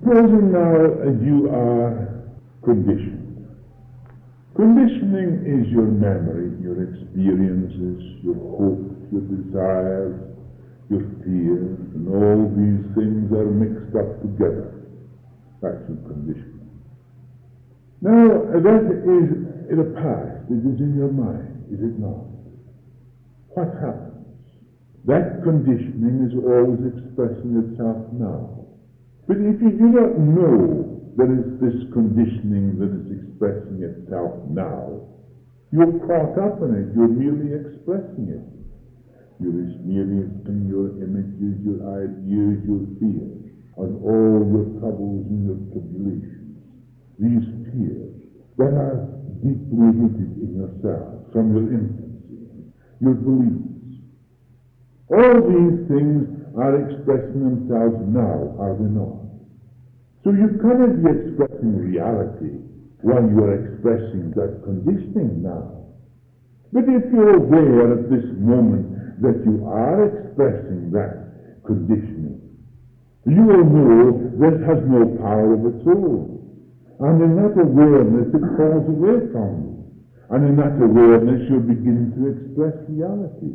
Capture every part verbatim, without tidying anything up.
Supposing now you are conditioned. Conditioning is your memory, your experiences, your hopes, your desires, your fears, and all these things are mixed up together. That's your conditioning. Now, that is in the past. It is in your mind, is it not? What happens? That conditioning is always expressing itself now. But if you do not know that it's this conditioning that is expressing itself now, you're caught up in it. You're merely expressing it. You're merely expressing your images, your ideas, your fears, and all your troubles and your tribulations. These fears that are deeply rooted in yourself from your infancy, your beliefs. All these things are expressing themselves now, are they not? So you cannot be expressing reality while you are expressing that conditioning now. But if you're aware at this moment that you are expressing that conditioning, you will know that it has no power of its own. And in that awareness it falls away from you. And in that awareness you'll begin to express reality.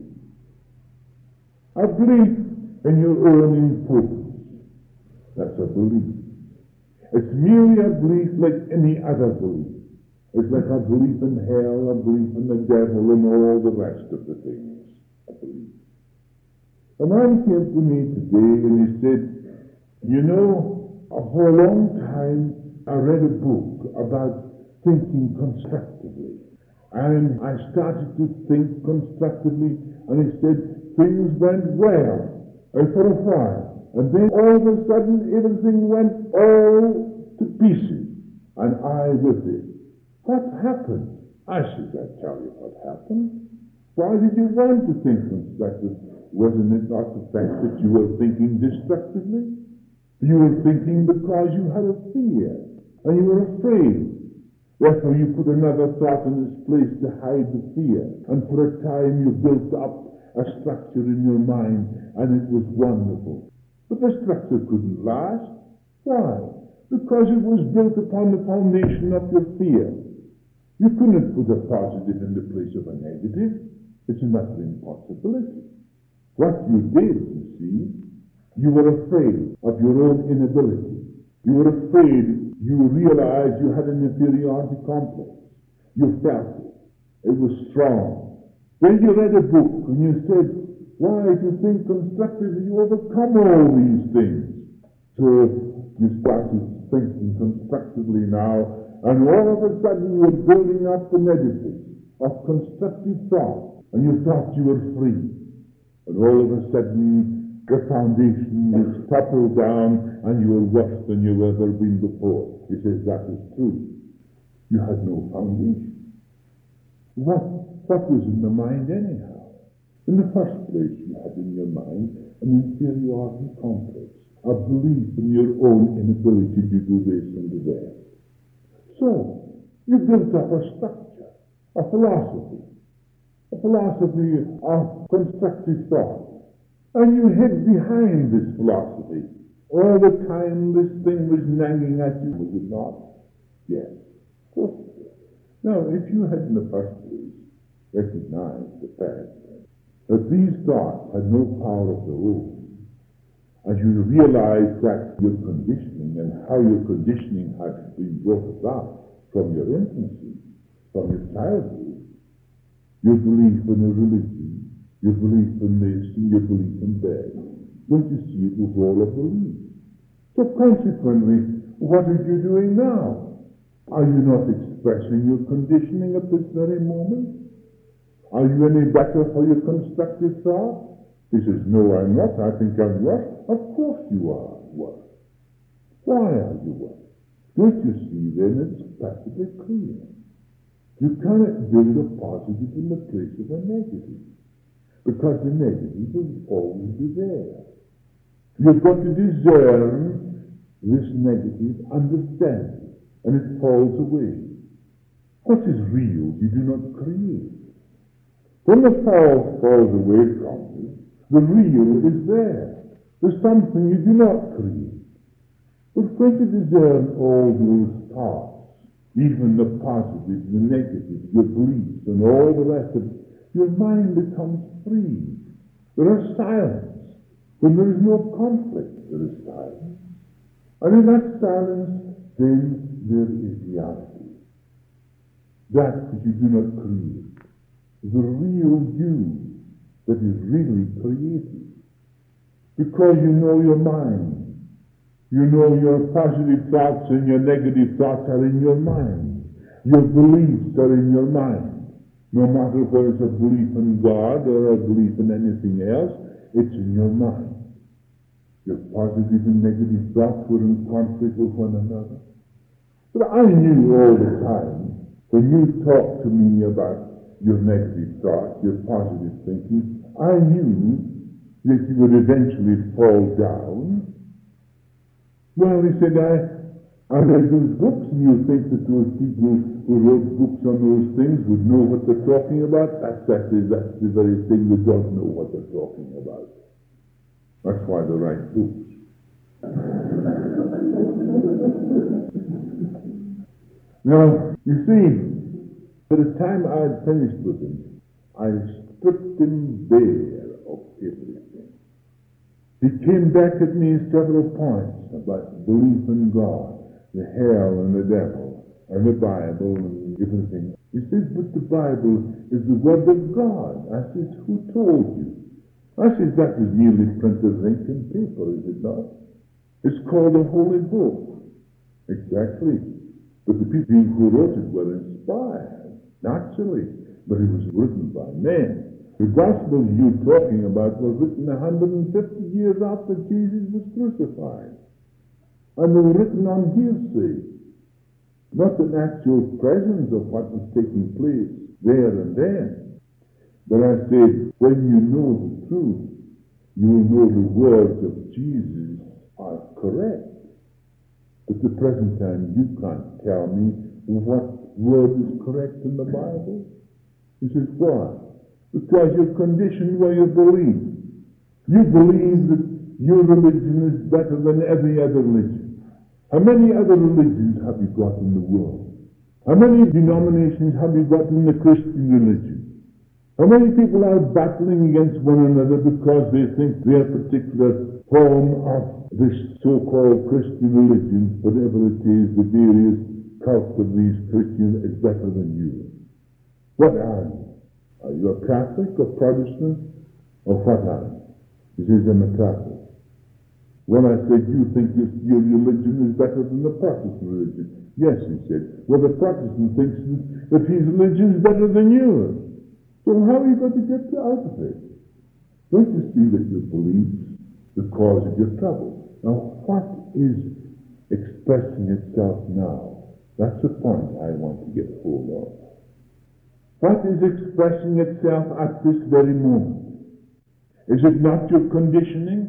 A belief in your own importance. That's a belief. It's merely a belief like any other belief. It's like a belief in hell, a belief in the devil, and all the rest of the things. A belief. A man came to me today and he said, you know, for a long time I read a book about thinking constructively. And I started to think constructively, and he said things went well and for a while. And then all of a sudden everything went all to pieces, and I with it. What happened? I said, I'll tell you what happened. Why did you want to think constructively? Wasn't it not the fact that you were thinking destructively? You were thinking because you had a fear, and you were afraid. Therefore you put another thought in its place to hide the fear, and for a time you built up a structure in your mind, and it was wonderful. But the structure couldn't last. Why? Because it was built upon the foundation of your fear. You couldn't put a positive in the place of a negative. It's an utter impossibility. What you did, you see, you were afraid of your own inability. You were afraid. You realized you had an inferiority complex. You felt it. It was strong. Then you read a book and you said, why, if you think constructively, you overcome all these things. So you started thinking constructively now, and all of a sudden you were building up an edifice of constructive thought, and you thought you were free. And all of a sudden the foundation is toppled down, and you are worse than you've ever been before. He says that is true. You had no foundation. What, what was in the mind anyhow? In the first place, you had in your mind an inferiority complex, a belief in your own inability to do this and do that. So, you built up a structure, a philosophy, a philosophy of constructive thought. And you hid behind this philosophy. All the time this thing was nagging at you, was it not? Yes. Of course. Now, if you had in the first place recognized the fact that these thoughts had no power of their own, and you realize that your conditioning and how your conditioning had been brought about from your infancy, from your childhood, your belief in a religion, your belief in this, and your belief in that, don't you see it was all a belief? So consequently, what are you doing now? Are you not expressing your conditioning at this very moment? Are you any better for your constructive thought? He says, no, I'm not. I think I'm worse. Of course you are worse. Why are you worse? Don't you see then it's perfectly clear. You cannot build a positive in the place of a negative, because the negative will always be there. You've got to discern this negative, understand it, and it falls away. What is real you do not create. When the false falls away from you, the real is there. There's something you do not create. But when you discern all those thoughts, even the positive, the negative, your beliefs, and all the rest of it, your mind becomes free. There is silence. When there is no conflict, there is silence. And in that silence, then there is reality. That which you do not create. The real you that is really created. Because you know your mind. You know your positive thoughts and your negative thoughts are in your mind. Your beliefs are in your mind. No matter whether it's a belief in God or a belief in anything else, it's in your mind. Your positive and negative thoughts were in conflict with one another. But I knew all the time, when you talked to me about your negative thoughts, your positive thinking, I knew that you would eventually fall down. Well, he said, I, I read those books, and you think that those people who wrote books on those things would know what they're talking about? That's, that's, the, that's the very thing they don't know what they're talking about. That's why they write books. Now, you see, by the time I had finished with him, I stripped him bare of everything. He came back at me in several points about belief in God, the hell and the devil, and the Bible and everything. He says, but the Bible is the Word of God. I says, who told you? I says, that is merely printed ink and paper, is it not? It's called a holy book. Exactly. But the people who wrote it were inspired, naturally. But it was written by men. The Gospels you're talking about were written one hundred fifty years after Jesus was crucified. And they were written on hearsay. Not an actual presence of what was taking place there and then. But I said, when you know the truth, you will know the words of Jesus are correct. At the present time, you can't tell me what word is correct in the Bible. He says, why? Because you're conditioned where you believe. You believe that your religion is better than every other religion. How many other religions have you got in the world? How many denominations have you got in the Christian religion? How many people are battling against one another because they think their particular form of this so-called Christian religion, whatever it is, the various cults of these Christians, is better than you? What are you? Are you a Catholic or Protestant? Or what are you? He says, I'm a Catholic. Well, I said, you think this, your religion is better than the Protestant religion? Yes, he said. Well, the Protestant thinks that his religion is better than yours. So how are you going to get out of it? Don't you see that your beliefs are the cause of your trouble? Now, what is expressing itself now? That's the point I want to get hold of. What is expressing itself at this very moment? Is it not your conditioning?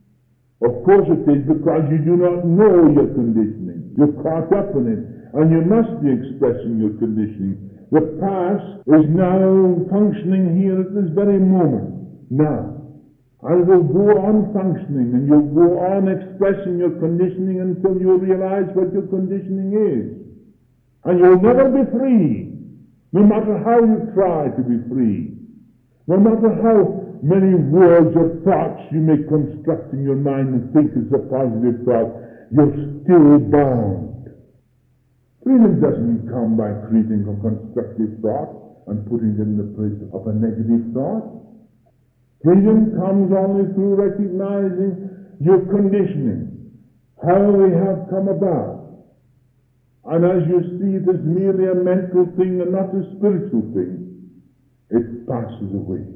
Of course it is, because you do not know your conditioning. You're caught up in it, and you must be expressing your conditioning. The past is now functioning here at this very moment, now. And it will go on functioning, and you'll go on expressing your conditioning until you realize what your conditioning is. And you'll never be free, no matter how you try to be free. No matter how many words or thoughts you may construct in your mind and think it's a positive thought, you're still bound. Freedom doesn't come by creating a constructive thought and putting it in the place of a negative thought. Freedom comes only through recognizing your conditioning, how they have come about. And as you see it as merely a mental thing and not a spiritual thing, it passes away.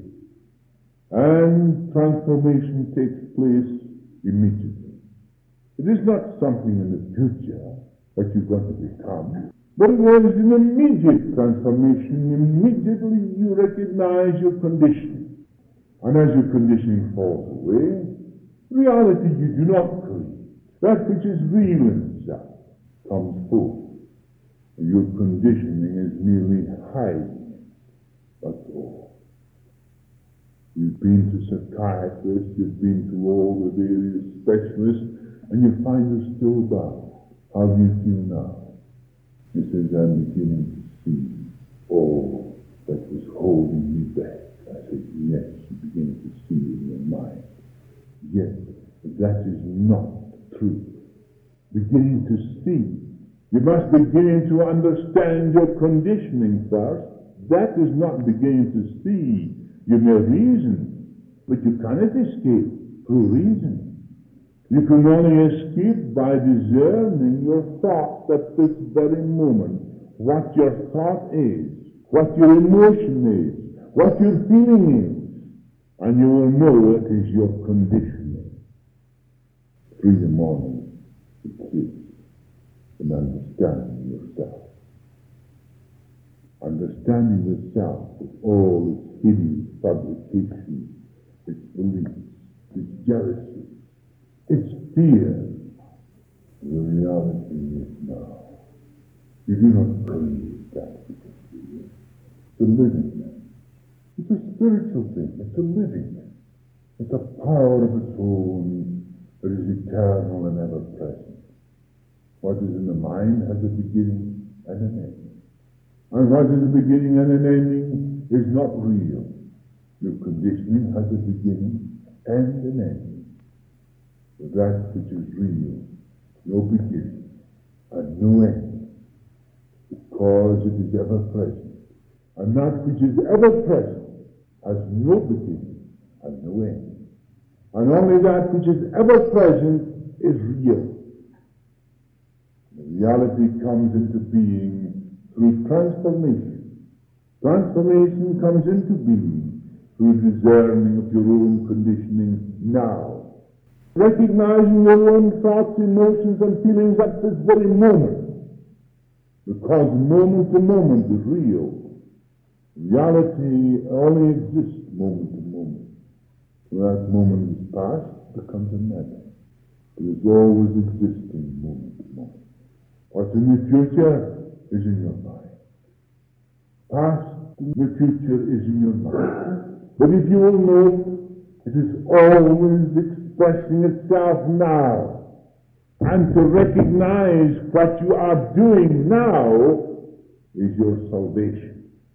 And transformation takes place immediately. It is not something in the future that you're going to become, but it is an immediate transformation. Immediately you recognize your condition. And as your conditioning falls away, reality you do not create. That which is real in itself comes forth. Your conditioning is merely hiding. That's all. You've been to psychiatrists, you've been to all the various specialists, and you find you're still bound. How do you feel now? He says, I'm beginning to see all that was holding me back. I said, yes, you begin to see in your mind. Yes, but that is not true. Beginning to see. You must begin to understand your conditioning first. That is not beginning to see. You may reason, but you cannot escape through reason. You can only escape by discerning your thought at this very moment. What your thought is, what your emotion is, what your feeling is. And you will know it is your conditioning. Through the morning, it is in understanding yourself. Understanding yourself with all its hideous fabrications, its beliefs, its jealousy, its fear. The reality is now. You do not create that which is real. It's a living thing. It's a spiritual thing. It's a living thing. It's a power of its own that is eternal and ever present. What is in the mind has a beginning and an ending. And what is a beginning and an ending is not real. Your conditioning has a beginning and an ending. But that which is real, no beginning and no ending, because it is ever present. And that which is ever present has no beginning and no ending. And only that which is ever present is real. The reality comes into being through transformation. Transformation comes into being through discerning of your own conditioning now. Recognizing your own thoughts, emotions, and feelings at this very moment. Because moment to moment is real. Reality only exists moment to moment. When that moment is past, it becomes a memory. It is always existing moment to moment. What's in the future is in your mind. Past and the future is in your mind. But if you will note, it is always expressing itself now. And to recognize what you are doing now is your salvation.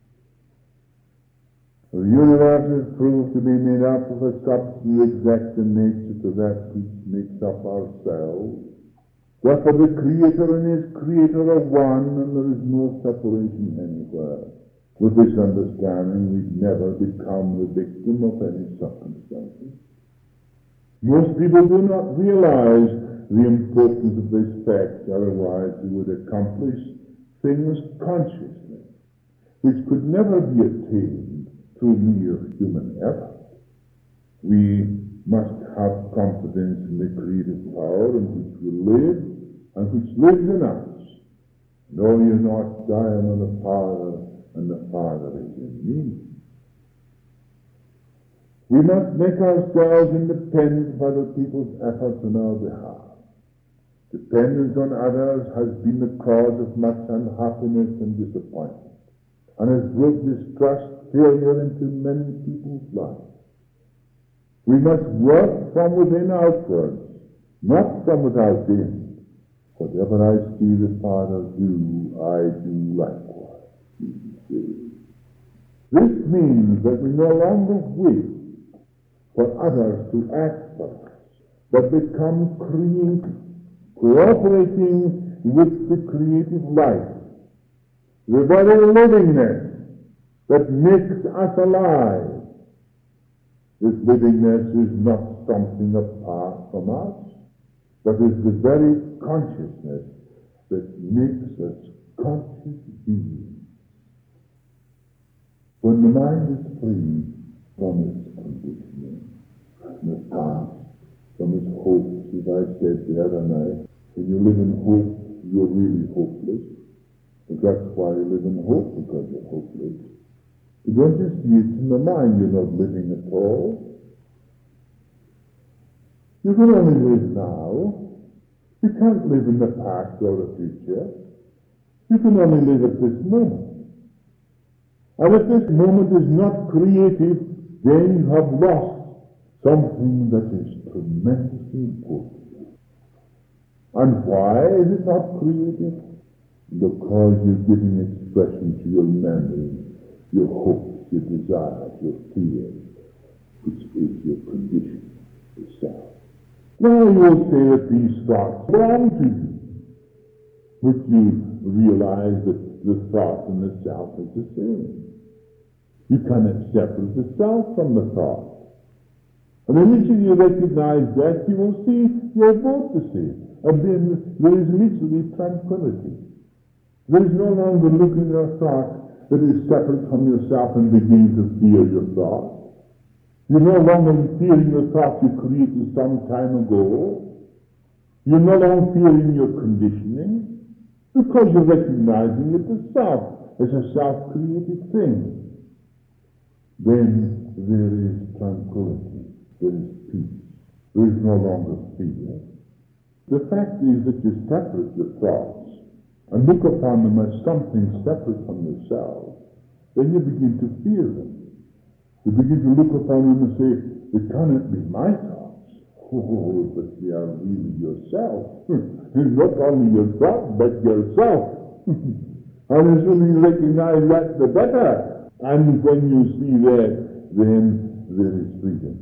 The universe is proved to be made up of a substance exact in nature to that which makes up ourselves. Therefore the Creator and His Creator are one, and there is no separation anywhere. With this understanding, we never become the victim of any circumstances. Most people do not realize the importance of this fact, otherwise they would accomplish things consciously, which could never be attained through mere human effort. We must have confidence in the creative power in which we live and which lives in us. Know you not, I am the Father, and the Father is in me. We must make ourselves independent of other people's efforts on our behalf. Dependence on others has been the cause of much unhappiness and disappointment, and has brought distrust, failure into many people's lives. We must work from within outwards, not from without in. Whatever I see the Father do, I do likewise. This means that we no longer wait for others to act for us, but become creative, cooperating with the creative life, the very livingness that makes us alive. This livingness is not something apart from us, but is the very consciousness that makes us conscious beings. When the mind is free from its conditioning, from the past, from its hopes, as I said the other night, when you live in hope, you're really hopeless. But that's why you live in hope, because you're hopeless. You don't just see it in the mind, you're not living at all. You can only live now. You can't live in the past or the future. You can only live at this moment. And if this moment is not creative, then you have lost something that is tremendously important. And why is it not creative? Because you're giving expression to your memory, your hopes, your desires, your fears, which is your condition, yourself. Now you will say that these thoughts belong to you, but you realize that the thought and the self is the same. You cannot separate the self from the thought. And initially you recognize that, you will see you're both the same. And then there is immediately tranquility. There is no longer looking at a thought that is separate from yourself and beginning to fear your thought. You're no longer fearing your thought you created some time ago. You're no longer fearing your conditioning, because you're recognizing it as self, as a self-created thing. Then there is tranquility, there is peace, there is no longer fear. The fact is that you separate your thoughts and look upon them as something separate from yourself, then you begin to fear them. You begin to look upon them and say, it cannot be my thoughts. Oh, but they are really yourself. And not only your thoughts, but yourself. And as soon as you recognize that, the better. And when you see that, then there is freedom.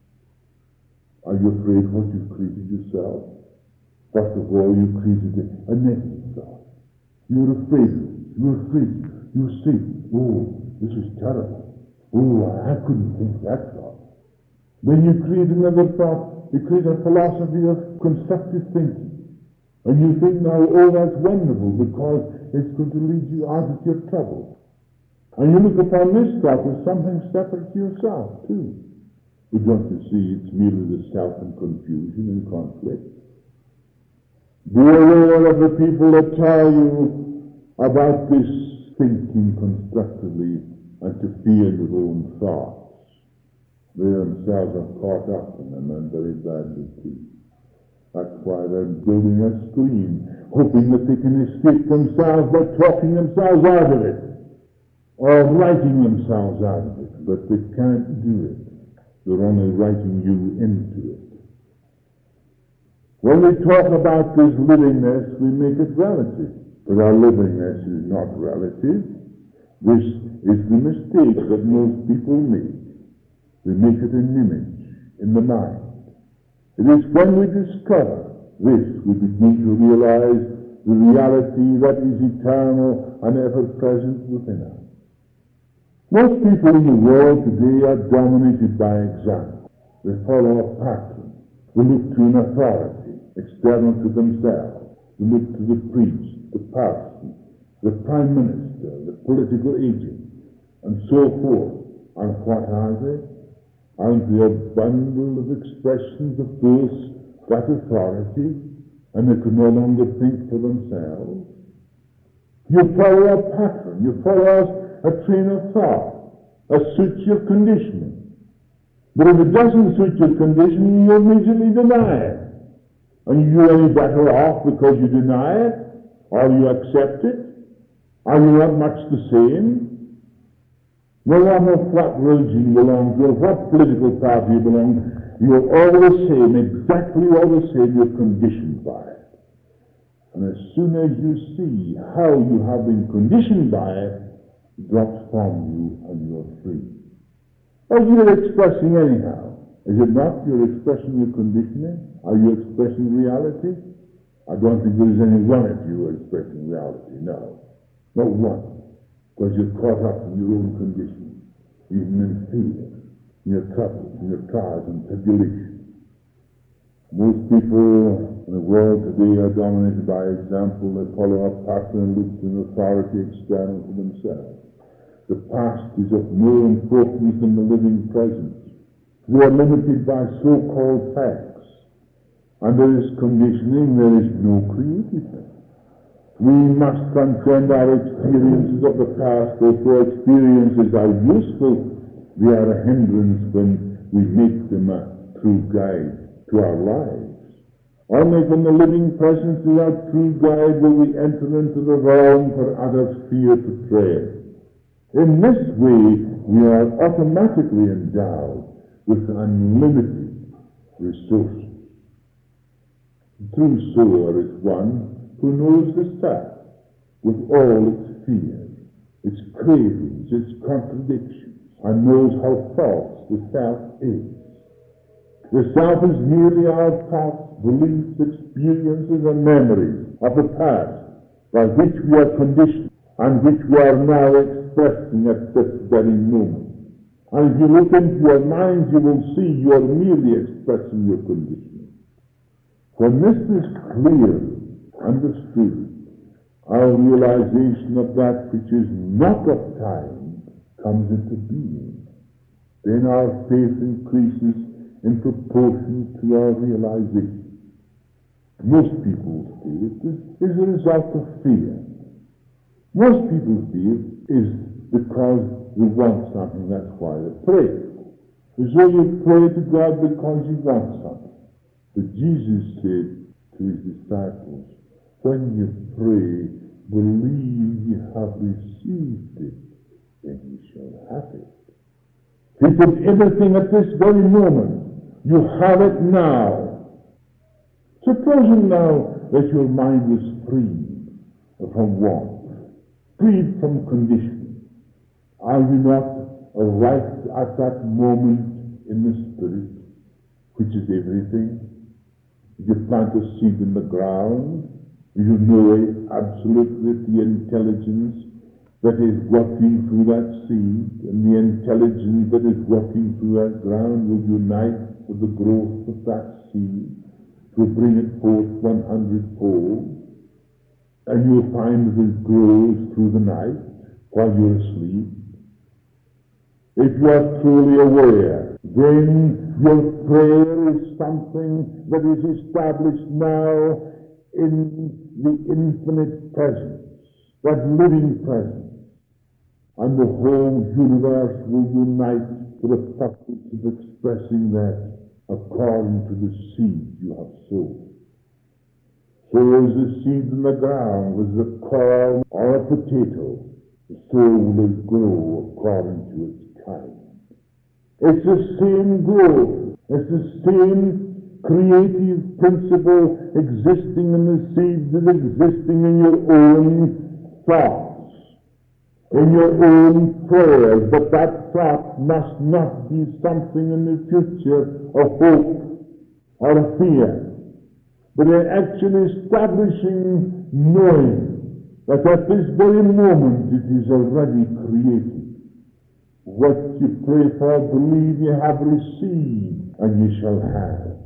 Are you afraid what you created yourself? First of all, you created a negative thought. You're afraid. You're afraid. You say, oh, this is terrible. Oh, I couldn't think that thought. Then you create another thought. You create a philosophy of constructive thinking. And you think now, oh, that's wonderful, because it's going to lead you out of your trouble. And you look upon this thought as something separate to yourself, too. But don't you see, it's merely the self and confusion and conflict. Be aware of the people that tell you about this thinking constructively and to fear your own thoughts. They themselves are caught up in them and very badly too. That's why they're building a screen, hoping that they can escape themselves by talking themselves out of it, or writing themselves out of it. But they can't do it. They're only writing you into it. When we talk about this livingness, we make it relative. But our livingness is not relative. This is the mistake that most people make. They make it an image in the mind. It is when we discover this, we begin to realize the reality that is eternal and ever-present within us. Most people in the world today are dominated by example. They follow a pattern. They look to an authority external to themselves. They look to the priest, the parson, the prime minister, the political agent, and so forth. And what are they? Aren't they a bundle of expressions of those, that authority, and they can no longer think for themselves? You follow a pattern. You follow a train of thought that suits your conditioning. But if it doesn't suit your conditioning, you immediately deny it. And you're any better off because you deny it, or you accept it. Are you not much the same? No matter what religion you belong to, or what political party you belong to, you're all the same, exactly all the same, you're conditioned by it. And as soon as you see how you have been conditioned by it, it drops from you and you're free. As you're expressing anyhow, is it not you're expressing your conditioning? Are you expressing reality? I don't think there's any one of you who are expressing reality, no. Not one. Because you're caught up in your own conditioning, even in fear, in your troubles, in your trials and tribulations. Most people in the world today are dominated by example. They follow a pattern and look to an authority external to themselves. The past is of no importance in the living present. We are limited by so-called facts. And there is conditioning, there is no creativeness. We must transcend our experiences of the past, although experiences are useful, they are a hindrance when we make them a true guide to our lives. Only when the living presence is our true guide will we enter into the realm for others fear to tread. In this way, we are automatically endowed with unlimited resources. The true sower is one who knows the self with all its fears, its cravings, its contradictions, and knows how false the self is. The self is merely our thoughts, beliefs, experiences, and memories of the past by which we are conditioned and which we are now expressing at this very moment. And if you look into your mind, you will see you are merely expressing your conditioning. When this is clearly understood, our realization of that which is not of time comes into being. Then our faith increases in proportion to our realization. Most people's faith is, is a result of fear. Most people's faith is because they want something, that's why they pray. So you pray to God because you want something. But Jesus said to his disciples, when you pray, believe you have received it, then you shall have it. He said everything at this very moment. You have it now. Supposing now that your mind is freed from want, freed from conditioning. Are you not right at that moment in the Spirit, which is everything? You plant a seed in the ground, you know it absolutely, the intelligence that is working through that seed, and the intelligence that is working through that ground will unite with the growth of that seed to bring it forth one hundredfold. And you'll find that it grows through the night while you're asleep. If you are truly aware, then your prayer is something that is established now in the infinite presence, that living presence, and the whole universe will unite for the purpose of expressing that according to the seed you have sown. So as the seed in the ground was a corn or a potato, so will it grow according to its kind. It's the same growth, it's the same creative principle existing in the seeds that existing in your own thoughts, in your own prayers, but that thought must not be something in the future of hope or of fear, but in actually establishing knowing that at this very moment it is already created. What you pray for, believe you have received, and you shall have.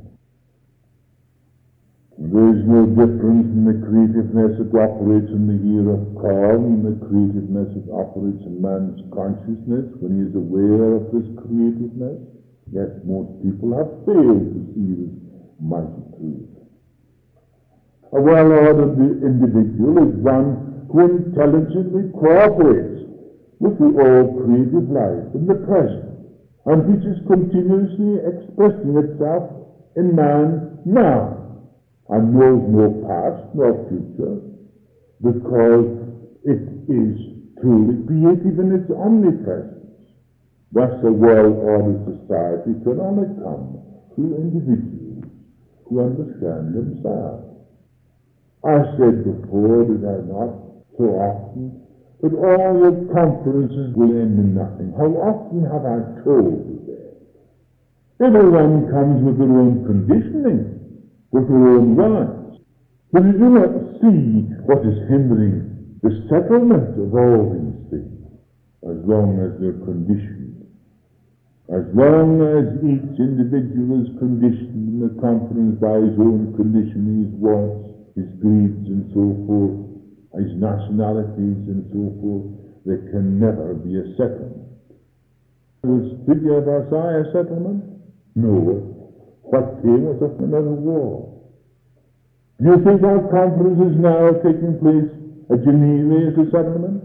There is no difference in the creativeness that operates in the ear of corn and the creativeness that operates in man's consciousness when he is aware of this creativeness. Yet most people have failed to see this mighty truth. A well-ordered individual is one who intelligently cooperates with the all-creative life in the present, and which is continuously expressing itself in man now, and knows no past nor future, because it is truly creative in its omnipresence. Thus a well-ordered society can only come through individuals who understand themselves. I said before, did I not, so often, that all your conferences will end in nothing. How often have I told you that? Everyone comes with their own conditioning, with their own wants. But you do not see what is hindering the settlement of all these things, as long as they're conditioned. As long as each individual is conditioned in the conference by his own conditioning, his wants, his greeds, and so forth, his nationalities and so forth, there can never be a settlement. Was Lydia of Versailles a settlement? No. What came was another war. Do you think our conferences now are taking place at Geneva is a settlement?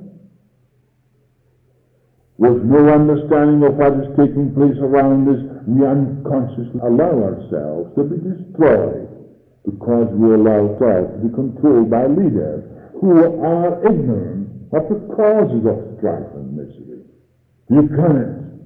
With no understanding of what is taking place around us, we unconsciously allow ourselves to be destroyed because we allow ourselves to be controlled by leaders who are ignorant of the causes of strife and misery. You cannot,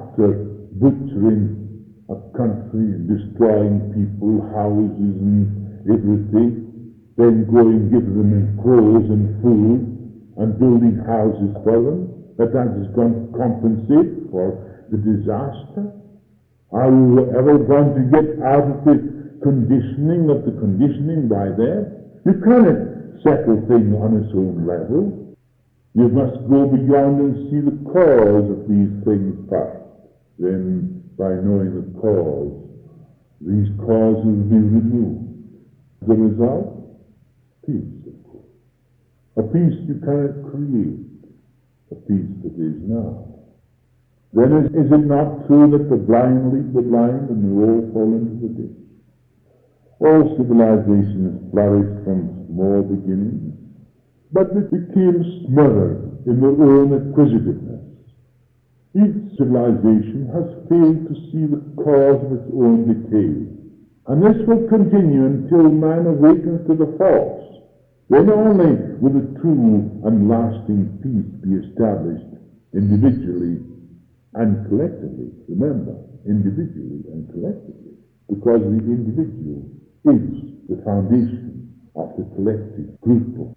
after butchering a country, destroying people, houses, and everything, then go and give them clothes and food and building houses for them, that that is going to compensate for the disaster? Are we ever going to get out of the conditioning of the conditioning by that? You cannot settle things on its own level. You must go beyond and see the cause of these things first. Then, by knowing the cause, these causes will be removed. The result? Peace, of course. A peace you cannot create. A peace that is now. Then is, is it not true that the blind lead the blind and they all fall into the ditch? All civilizations flourished from small beginnings, but they became smothered in their own acquisitiveness. Each civilization has failed to see the cause of its own decay, and this will continue until man awakens to the false. Then only will a true and lasting peace be established individually and collectively. Remember, individually and collectively, because the individual is the foundation of the collective group.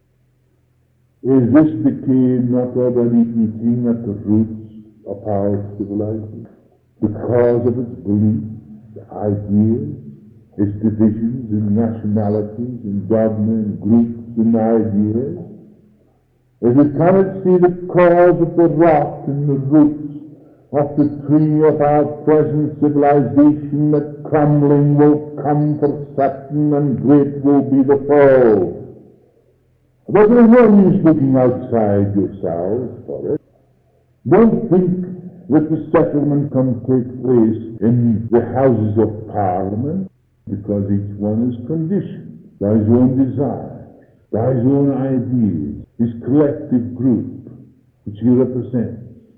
Is this decay not already eating at the roots of our civilization? Because of its beliefs, ideas, its divisions in nationalities, in dogma, in groups, and ideas? If it cannot see the cause of the rot in the roots of the tree of our present civilization, that crumbling will come for certain and great will be the fall. But there is no use looking outside yourselves for it. Don't think that the settlement can take place in the Houses of Parliament, because each one is conditioned by his own desires, by his own ideas, his collective group, which he represents.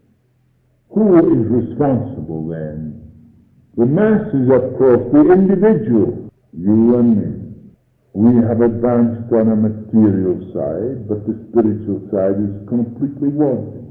Who is responsible then? The masses, of course, the individual, you and me. We have advanced on a material side, but the spiritual side is completely wanting.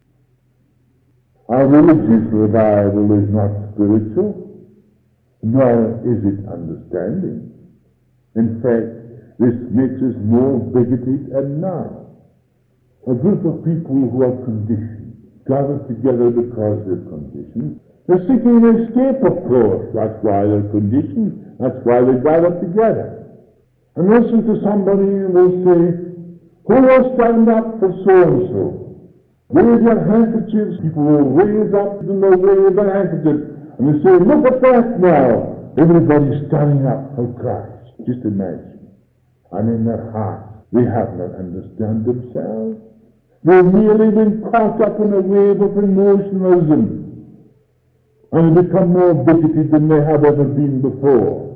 Our religious revival is not spiritual, nor is it understanding. In fact, this makes us more bigoted and narrow. A group of people who are conditioned gather together because they're conditioned. They're seeking an escape, of course. That's why they're conditioned. That's why they gather together. And listen to somebody and they'll say, who will stand up for so-and-so? Wave your handkerchiefs. People will raise up and they'll wave their handkerchiefs. And they say, look at that now. Everybody's standing up for Christ. Just imagine. And in their hearts, they have not understood themselves. They've merely been caught up in a wave of emotionalism and become more bigoted than they have ever been before.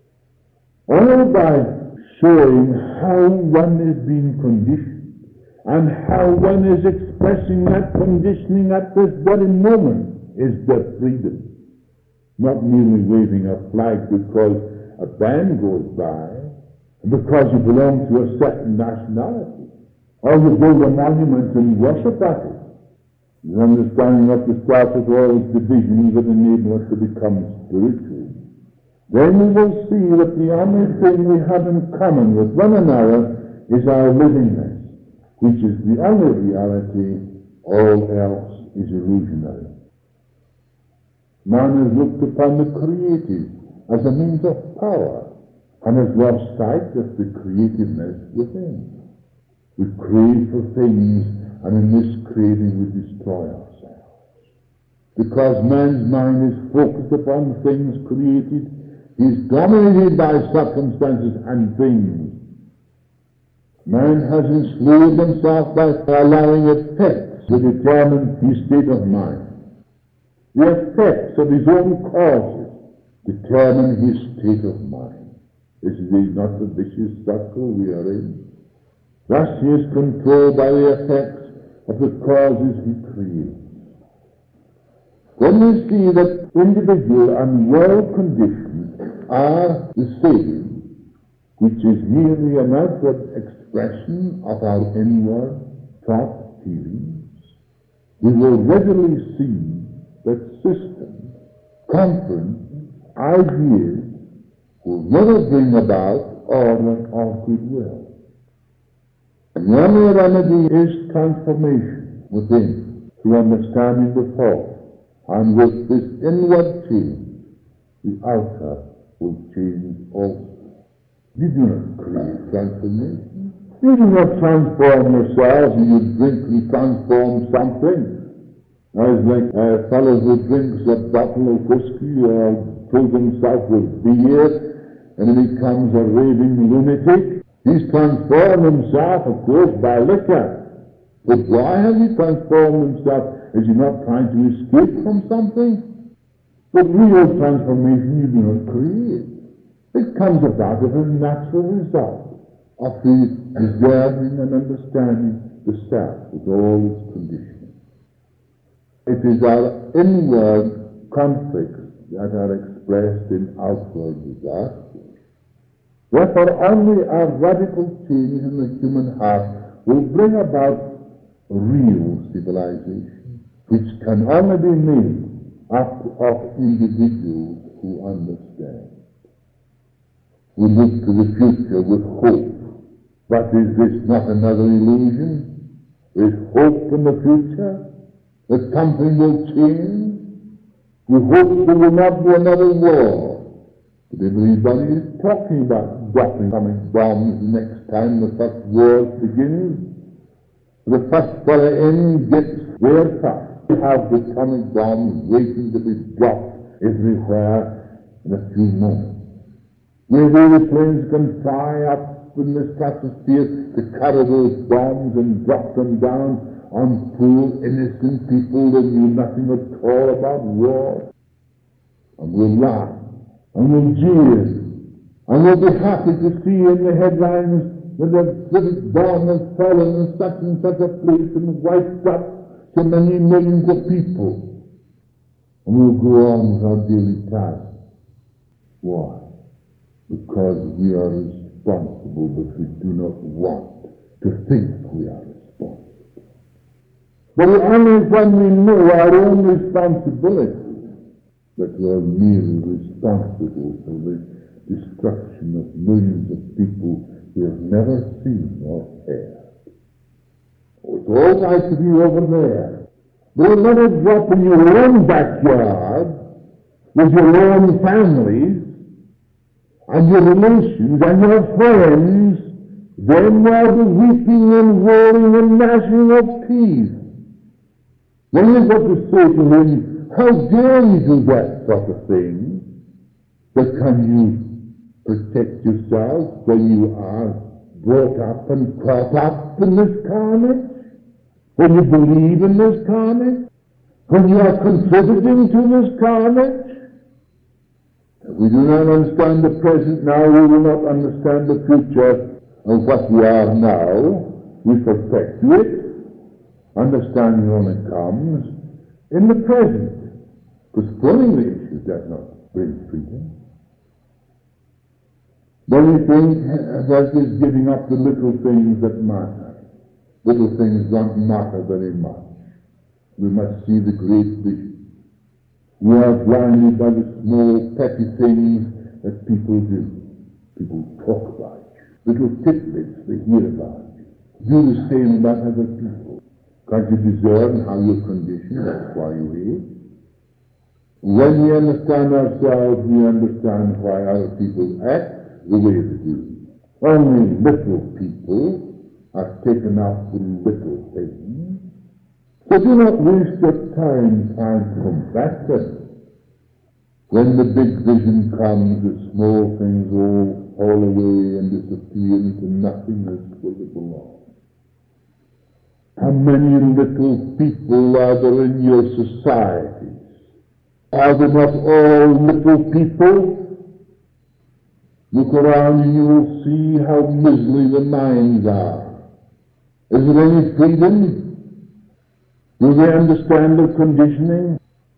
All by showing how one is being conditioned and how one is expressing that conditioning at this very moment is their freedom. Not merely waving a flag because a band goes by, because you belong to a certain nationality. Or you build a monument and worship at it. The understanding of the start of all divisions that enable us to become spiritual. Then we will see that the only thing we have in common with one another is our livingness, which is the only reality. All else is illusionary. Man has looked upon the creative as a means of power and has lost sight of the creativeness within. We crave for things, and in this craving we destroy ourselves. Because man's mind is focused upon things created, he is dominated by circumstances and things. Man has enslaved himself by allowing effects to determine his state of mind. The effects of his own causes determine his state of mind. Is it not the vicious circle we are in? Thus he is controlled by the effects of the causes he creates. When we see that individual and world conditions are the same, which is merely an outward expression of our inward thought feelings, we will readily see that systems, conferences, ideas will never bring about order of goodwill. And the only remedy is transformation within, through understanding the thought. And with this inward change, the outer will change also. You do not create transformation. You do not transform yourselves, and you drink and transform something. As like a fellow who drinks a bottle of whiskey or fills himself with beer, and then he becomes a raving lunatic. He's transformed himself, of course, by liquor. But why has he transformed himself? Is he not trying to escape from something? But real transformation you do not create. It comes about as a natural result of the discerning and understanding the self with all its conditions. It is our inward conflicts that are expressed in outward disasters. Therefore, only a radical change in the human heart will bring about real civilization, which can only be made up of individuals who understand. We look to the future with hope. But is this not another illusion? Is hope in the future? That something will change? We hope there will not be another war. But everybody is talking about dropping atomic bombs the next time the first war begins. The first fellow in gets there first. We have the atomic bombs waiting to be dropped everywhere in a few moments. Maybe the planes can fly up in the stratosphere to carry those bombs and drop them down on poor innocent people that knew nothing at all about war. And we'll laugh, and we'll jeer, and we'll be happy to see in the headlines that a British bomb has fallen in such and such a place and wiped up so many millions of people. And we'll go on with our daily task. Why? Because we are responsible, but we do not want to think we are responsible. But only when we know our own responsibility that we are merely responsible for the destruction of millions of people we have never seen or heard. Oh, it's all right to be over there. But let it drop in your own backyard with your own families and your relations and your friends. Then there'll be weeping and wailing and gnashing of teeth. Then you've got to say to him, how dare you do that sort of thing? But can you protect yourself when you are brought up and caught up in this carnage? When you believe in this carnage? When you are contributing to this carnage? If we do not understand the present now, we will not understand the future of what we are now. We perpetuate. Understanding only comes in the present. Postponing the issue does not bring freedom. Then we think that is giving up the little things that matter. Little things don't matter very much. We must see the great vision. We are blinded by the small petty things that people do. People talk about you. Little tidbits they hear about you. Do the same about other people. Can't you discern how you're conditioned? That's why you hate. When we understand ourselves, we understand why other people act the way they do. Only little people are taken up with little things. So do not waste your time trying to combat them. When the big vision comes, the small things all fall away and disappear into nothingness where they belong. How many little people are there in your societies? Are they not all little people? Look around and you will see how miserly the minds are. Is there any freedom? Do they understand their conditioning?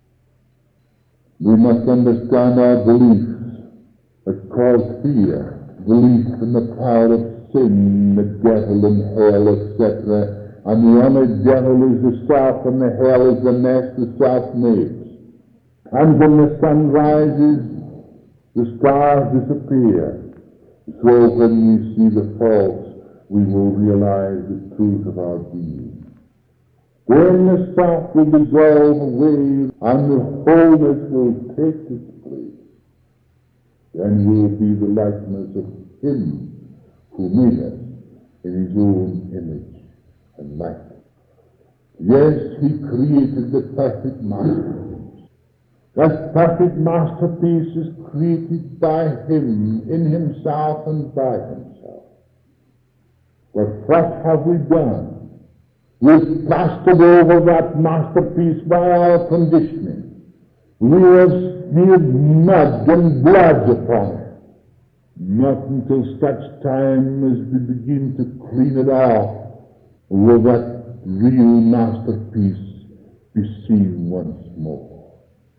We must understand our beliefs that cause fear. Belief in the power of sin, the devil and hell, et cetera. And the only devil is the self, and the hell is the nest the self makes. And when the sun rises, the stars disappear. So when we see the faults, we will realize the truth of our being. Then the self will dissolve away and the wholeness will take its place. Then we will be the likeness of Him who made us in His own image and likeness. Yes, He created the perfect masterpiece. That perfect masterpiece is created by Him, in Himself and by Himself. But what have we done? We've plastered over that masterpiece by our conditioning. We have smeared mud and blood upon it. Not until such time as we begin to clean it off will that real masterpiece be seen once more.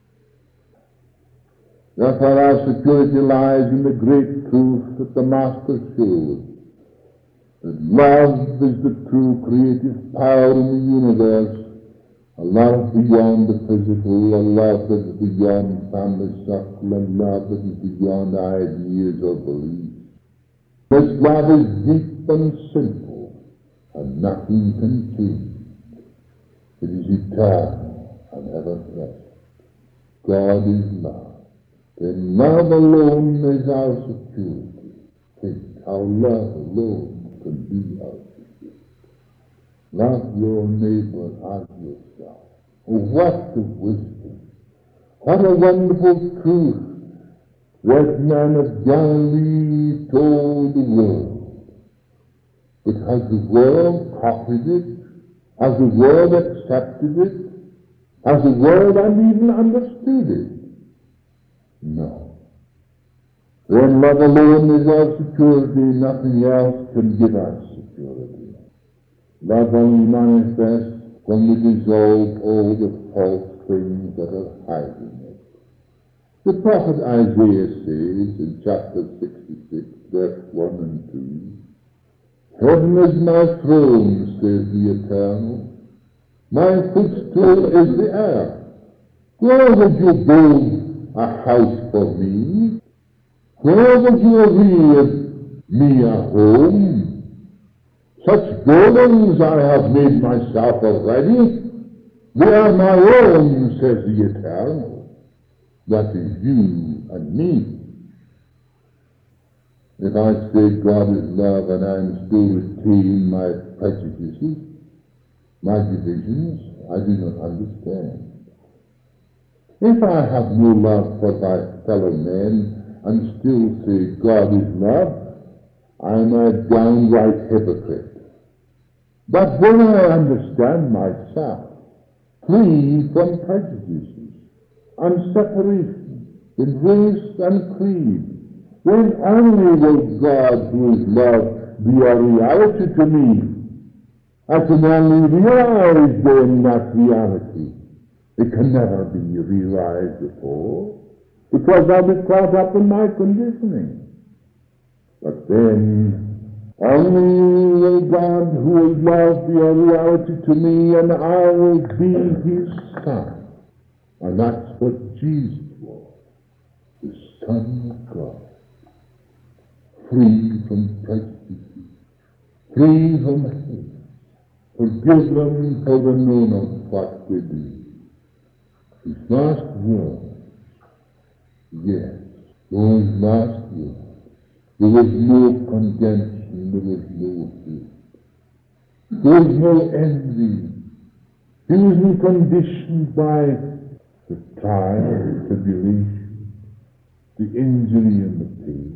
Therefore our security lies in the great truth that the Master showed, that love is the true creative power in the universe, a love beyond the physical, a love that is beyond family circle, a love that is beyond ideas or beliefs. This love is deep and simple, and nothing can change. It is eternal and ever present. God is love. Then love alone is our security. Think how love alone can be our security. Love your neighbor as yourself. Oh, what a wisdom! What a wonderful truth that man of Galilee told the world. But has the world copied it? Has the world accepted it? Has the world even understood it? No. When love alone is our security, nothing else can give us security. Love only manifests when we dissolve all the false things that are hiding it. The prophet Isaiah says in chapter sixty-six, verse one and two, Heaven is my throne, says the Eternal. My footstool is the earth. Where would you build a house for me? Where would you rear me a home? Such buildings I have made myself already. They are my own, says the Eternal. That is you and me. If I say God is love and I am still retaining my prejudices, my divisions, I do not understand. If I have no love for my fellow men and still say God is love, I am a downright hypocrite. But when I understand myself, free from prejudices and separation in race and creed, then only will God, who is love, be a reality to me. I can only realize then that reality. It can never be realized before, because I'll be caught up in my conditioning. But then, only will God, who is love, be a reality to me, and I will be His Son. And that's what Jesus was, the Son of God. Free from prejudice, free from hate. Forgive them for they know not what they do. His last words, yes, those last words. There was no contention, there was no hate. There was no envy. He wasn't conditioned by the trial, the tribulation, the injury and the pain.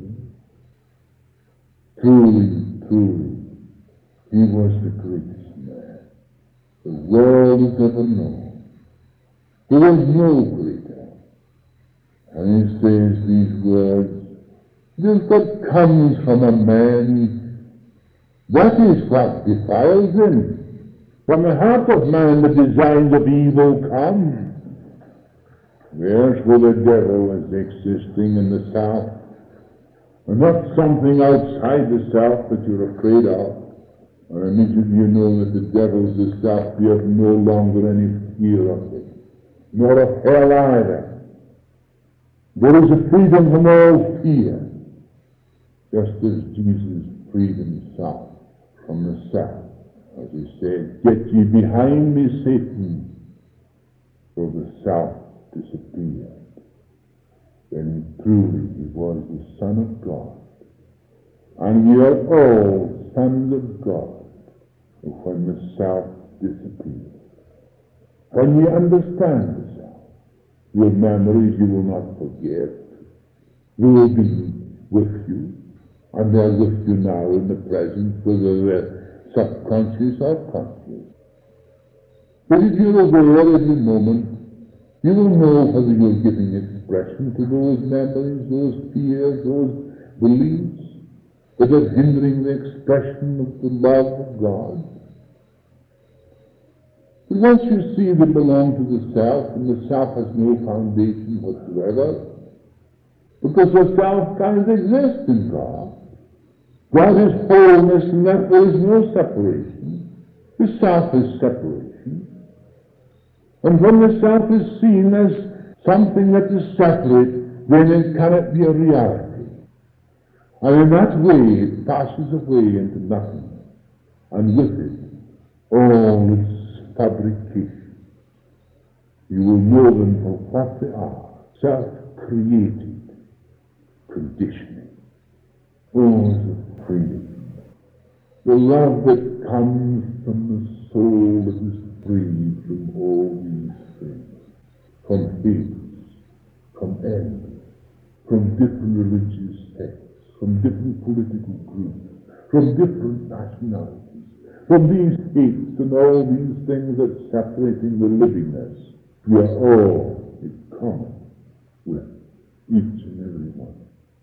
Truly, truly, he was the greatest man the world has ever known. There was no greater. And he says these words, this that comes from a man, that is what defiles him. From the heart of man the designs of evil come. There's where the devil is existing in the south. And not something outside the self that you're afraid of. Or immediately you know that the devil's the self, you have no longer any fear of it. Nor of hell either. There is a freedom from all fear. just as Jesus freed himself from the south, as he said, "Get ye behind me, Satan," so the south disappeared. Then truly he was the Son of God. And we are all sons of God when the self disappears. When you understand the self, your memories you will not forget. They will be with you, and they're with you now in the present, whether they're subconscious or conscious. But if you're aware every moment, you will know whether you're giving expression to those memories, those fears, those beliefs that are hindering the expression of the love of God. But once you see they belong to the self, and the self has no foundation whatsoever, because the self can't exist in God. God is wholeness, and therefore is no separation. The self is separation. And when the self is seen as something that is separate, then it cannot be a reality. And in that way it passes away into nothing, and with it all its fabrication. You will know them for what they are: self-created conditioning. Oh, the freedom, the love that comes from the soul that is freed from all these things, from hates, from envy, from different religious sects, from different political groups, from different nationalities, from these hates and all these things that separating the livingness. We are all in common with each and every one.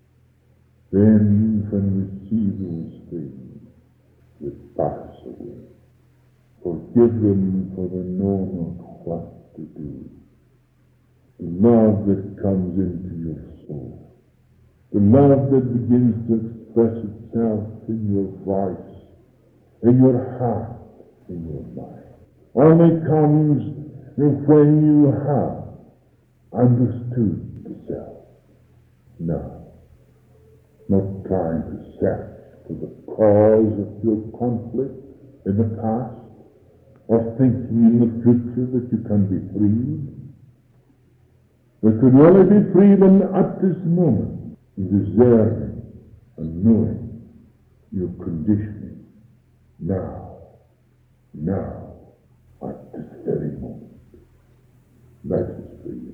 Then when we see those things, we pass away. Forgive them, for they know not what to do. The love that comes into your soul, the love that begins to express itself in your voice, in your heart, in your mind, only comes when you have understood the self. Now, not trying to search for the cause of your conflict in the past, or thinking in the future that you can be freed. We can only be freed in, at this moment, in discerning and knowing your conditioning now, now, at this very moment. That is freedom.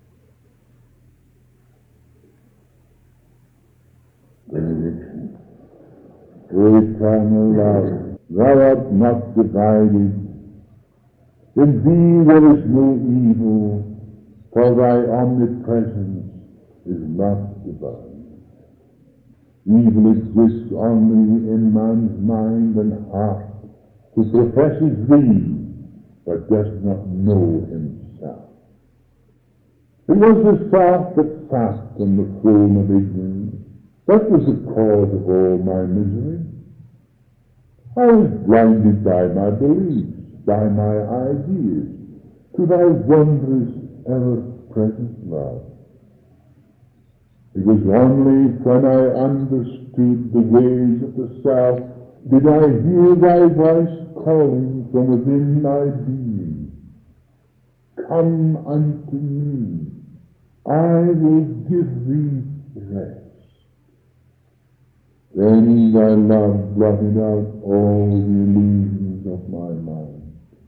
Benediction. O eternal love, thou art not divided. In thee there is no evil, for thy omnipresence is not divine. Evil exists only in man's mind and heart, who professes thee, but does not know himself. It was the self that sat on the throne of ignorance. That was the cause of all my misery. I was blinded by my beliefs, by my ideas, to thy wondrous, ever-present love. It was only when I understood the ways of the self did I hear thy voice calling from within my being, "Come unto me, I will give thee rest." Then thy love blotted out all the illusions of my mind.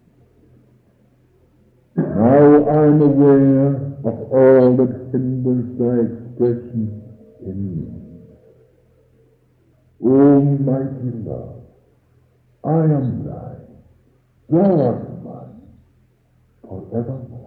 Now I am aware of all that hinders thy expression in me. O mighty love, I am thine, thou art mine, forevermore.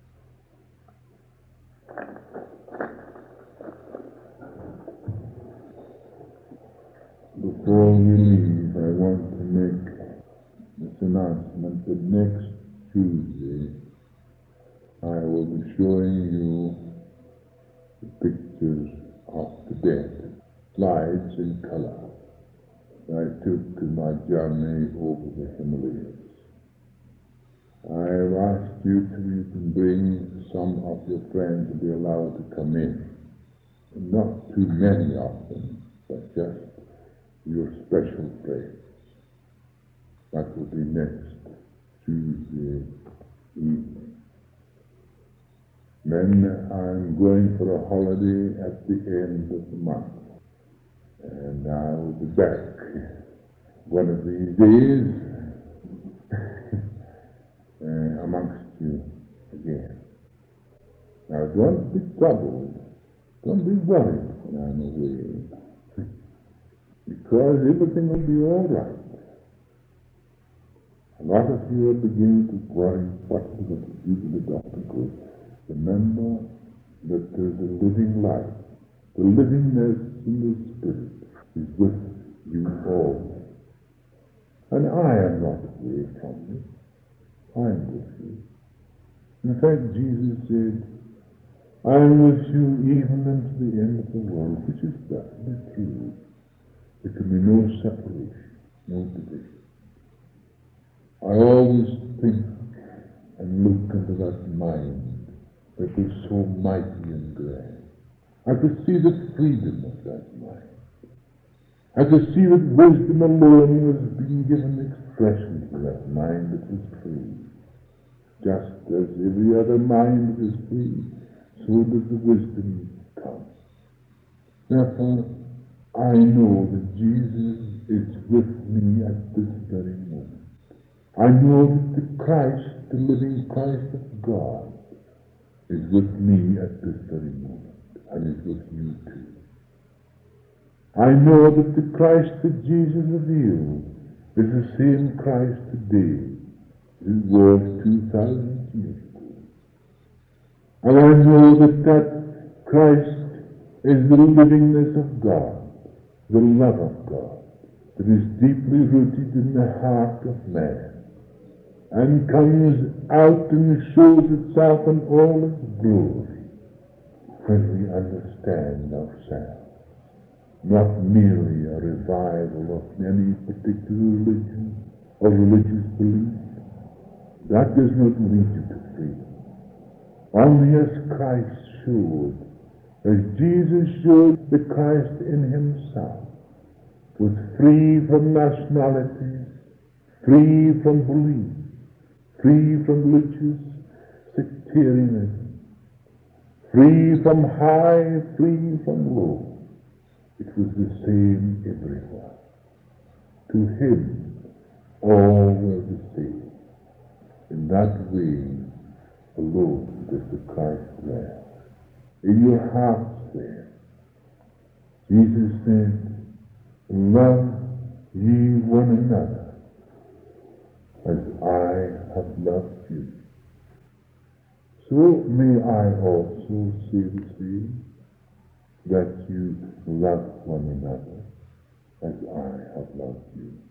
Before we leave, I want to make this announcement that next Tuesday I will be showing you the pictures of the dead, slides in color, that I took in my journey over the Himalayas. I have asked you to even bring some of your friends to be allowed to come in, not too many of them, but just your special prayer. That will be next Tuesday evening. Then I'm going for a holiday at the end of the month, and I'll be back one of these days uh, amongst you again. Now don't be troubled, don't be worried when I'm away, because everything will be all right. A lot of you are beginning to worry what we're going to do to the doctor. Because remember that there's a living life. The livingness in the Spirit is with you all. And I am not away from you. I am with you. In fact, Jesus said, I am with you even unto the end of the world, which is certainly true. There can be no separation, no division. I always think and look into that mind that is so mighty and grand. I could see the freedom of that mind. I could see that wisdom alone was being given expression to that mind that was free. Just as every other mind is free, so does the wisdom come. Therefore, I know that Jesus is with me at this very moment. I know that the Christ, the living Christ of God, is with me at this very moment, and is with you too. I know that the Christ that Jesus revealed is the same Christ today as it was two thousand years ago. And I know that that Christ is the livingness of God, the love of God, that is deeply rooted in the heart of man, and comes out and shows itself in all its glory when we understand ourselves. Not merely a revival of any particular religion or religious belief. That does not lead you to freedom. Only as Christ showed, as Jesus showed the Christ in himself, was free from nationalities, free from belief, free from religious sectarianism, free from high, free from low. It was the same everywhere. To him, all were the same. In that way alone does the Christ dwell. In your hearts there. Jesus said, love ye one another as I have loved you. So may I also say the same, that you love one another as I have loved you.